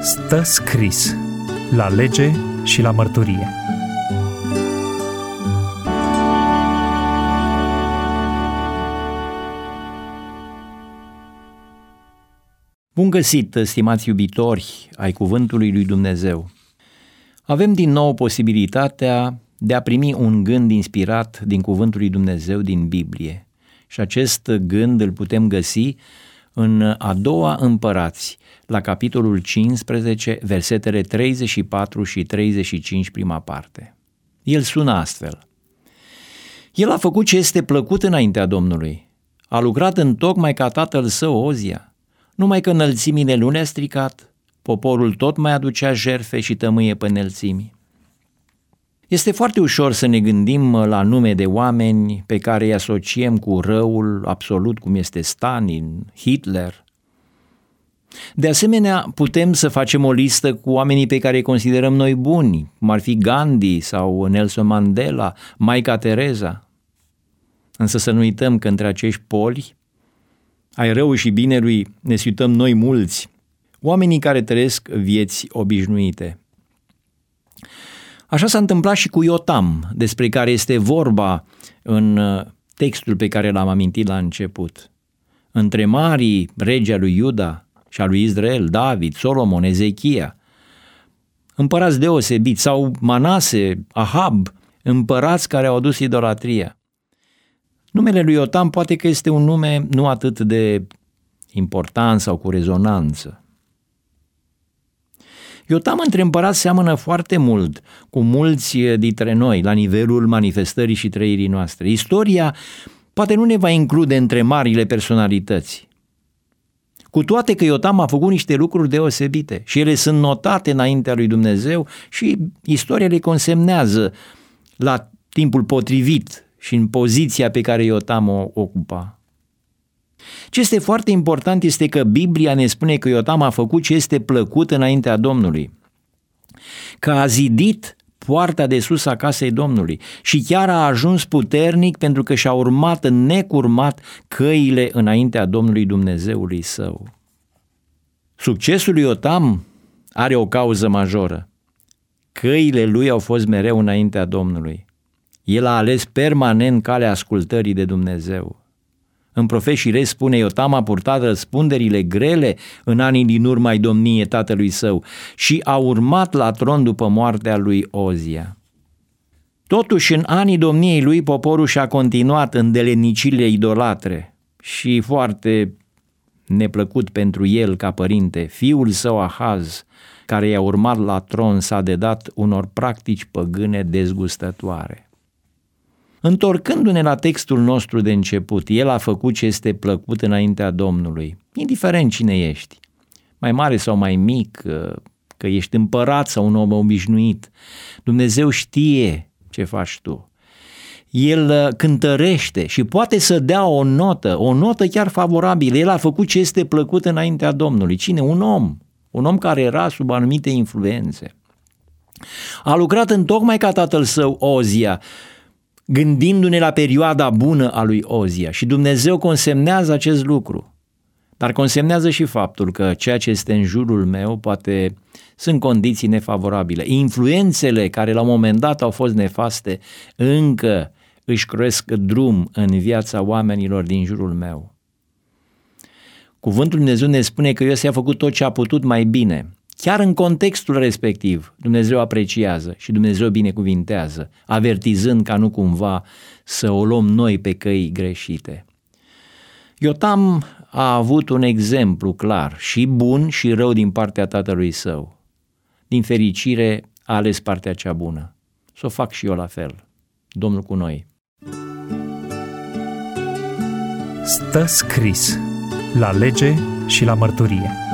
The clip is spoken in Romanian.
Stă scris la lege și la mărturie. Bun găsit, stimați iubitori ai Cuvântului lui Dumnezeu! Avem din nou posibilitatea de a primi un gând inspirat din Cuvântul lui Dumnezeu din Biblie. Și acest gând îl putem găsi în a doua Împărați, la capitolul 15, versetele 34 și 35, prima parte. El sună astfel: El a făcut ce este plăcut înaintea Domnului, a lucrat întocmai ca tatăl său Ozia, numai că înălțimile nu le-a stricat, poporul tot mai aducea jertfe și tămâie pe înălțimi. Este foarte ușor să ne gândim la nume de oameni pe care îi asociem cu răul absolut, cum este Stalin, Hitler. De asemenea, putem să facem o listă cu oamenii pe care îi considerăm noi buni, cum ar fi Gandhi sau Nelson Mandela, Maica Tereza. Însă să nu uităm că între acești poli ai răului și binelui ne situăm noi mulți, oamenii care trăiesc vieți obișnuite. Așa s-a întâmplat și cu Iotam, despre care este vorba în textul pe care l-am amintit la început. Între marii regi al lui Iuda și al lui Israel, David, Solomon, Ezechia, împărați deosebiți, sau Manase, Ahab, împărați care au adus idolatria. Numele lui Iotam poate că este un nume nu atât de important sau cu rezonanță. Iotam între împărați seamănă foarte mult cu mulți dintre noi la nivelul manifestării și trăirii noastre. Istoria poate nu ne va include între marile personalități. Cu toate că Iotam a făcut niște lucruri deosebite și ele sunt notate înaintea lui Dumnezeu și istoria le consemnează la timpul potrivit și în poziția pe care Iotam o ocupa. Ce este foarte important este că Biblia ne spune că Iotam a făcut ce este plăcut înaintea Domnului, că a zidit poarta de sus a casei Domnului și chiar a ajuns puternic pentru că și-a urmat necurmat căile înaintea Domnului Dumnezeului său. Succesul lui Iotam are o cauză majoră. Căile lui au fost mereu înaintea Domnului. El a ales permanent calea ascultării de Dumnezeu. În Profeți și Regi spune: Iotam a purtat răspunderile grele în anii din urma domniei tatălui său și a urmat la tron după moartea lui Ozia. Totuși, în anii domniei lui, poporul și-a continuat îndeletnicirile idolatre și foarte neplăcut pentru el ca părinte, fiul său Ahaz, care i-a urmat la tron, s-a dedat unor practici păgâne dezgustătoare. Întorcându-ne la textul nostru de început, el a făcut ce este plăcut înaintea Domnului, indiferent cine ești, mai mare sau mai mic, că ești împărat sau un om obișnuit. Dumnezeu știe ce faci tu. El cântărește și poate să dea o notă chiar favorabilă. El a făcut ce este plăcut înaintea Domnului. Cine? Un om care era sub anumite influențe. A lucrat întocmai ca tatăl său Ozia, gândindu-ne la perioada bună a lui Ozia, și Dumnezeu consemnează acest lucru, dar consemnează și faptul că ceea ce este în jurul meu poate sunt condiții nefavorabile. Influențele care la un moment dat au fost nefaste încă își croiesc drum în viața oamenilor din jurul meu. Cuvântul Dumnezeu ne spune că Iosif a făcut tot ce a putut mai bine. Chiar în contextul respectiv, Dumnezeu apreciază și Dumnezeu binecuvintează, avertizând ca nu cumva să o luăm noi pe căi greșite. Iotam a avut un exemplu clar, și bun și rău, din partea tatălui său. Din fericire a ales partea cea bună. Să o fac și eu la fel. Domnul cu noi. Stă scris la lege și la mărturie.